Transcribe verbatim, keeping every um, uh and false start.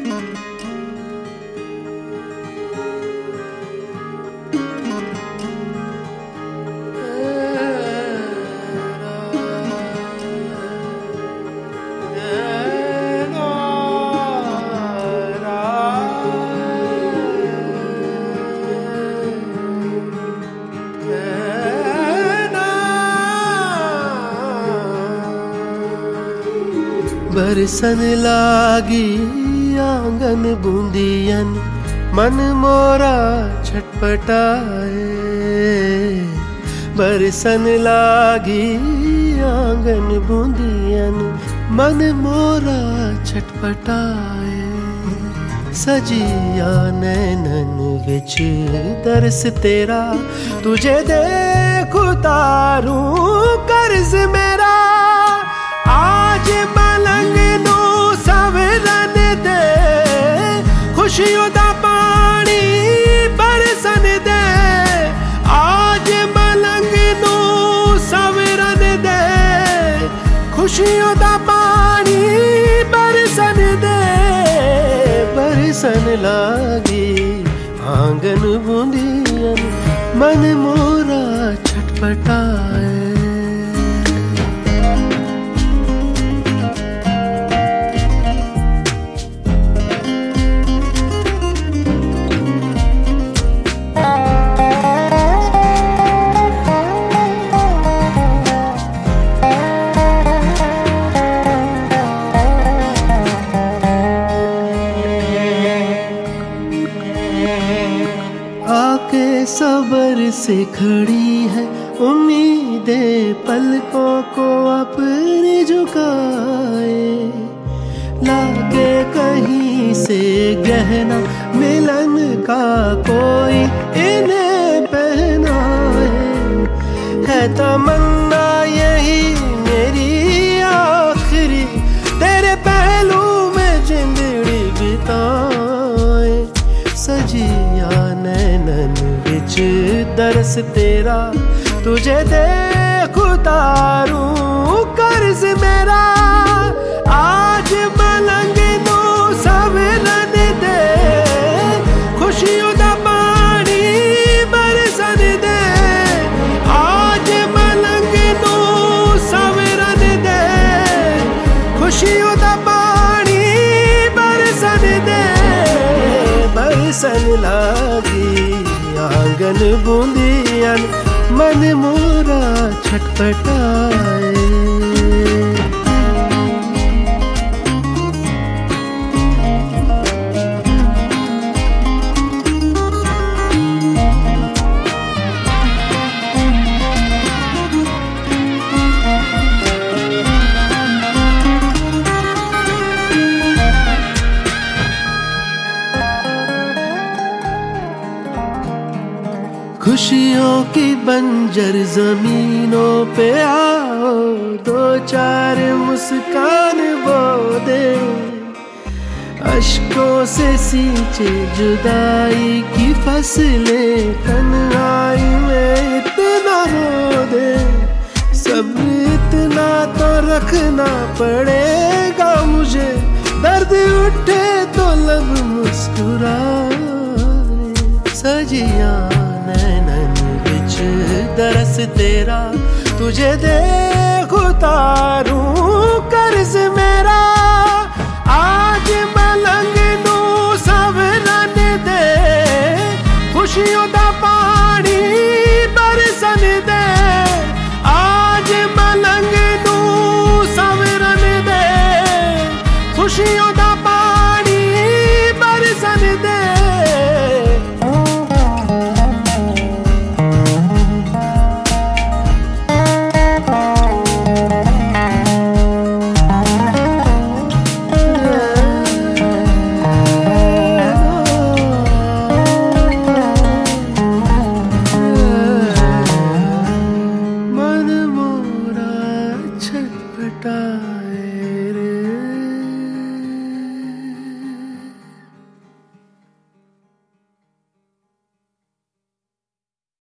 बरसन लागी आंगन बूंदियन, मन मोरा छटपटाए। बरसन लागी आंगन बूंदियन, मन मोरा छटपटाए। सजिया नैनन विच दरस तेरा, तुझे देख उतारूं कर्ज मेरा। आज मलंग नू सवरन दे, खुशियों दा पानी बरसन दे। आज मलंग नू सवरन दे, खुशियों दा पानी बरसन दे। बरसन लागी आंगन बूंदियन, मन मोरा छटपटाए। आके सबर से खड़ी है उम्मीदें, पलकों को अपने झुकाए। लागे कहीं से गहना मिलन का कोई इन्हें पहनाए। है तमन्ना यही मेरी आखिरी, तेरे पहलू में जिंदड़ी बिताए। सजिया नैनन विच दरस तेरा, तुझे देख उतारूं कर्ज मेरा। आज मलंग नू सवरन दे, खुशियों दा पानी बरसन दे। आज मलंग नू सवरन दे, खुशियों दा पानी बरसन दे। बरसन लागी आंगन बूंदियन, मन मोरा छटपटाए। खुशियों की बंजर जमीनों पे आओ, दो चार मुस्कान बो दे। अश्कों से सींचे जुदाई की फसलें, तन्हाई में इतना रो दे। सब इतना तो रखना पड़ेगा मुझे, दर्द उठे तो लब मुस्कुराए। सजिया नैनन विच दरस तेरा, तुझे देख उतारूं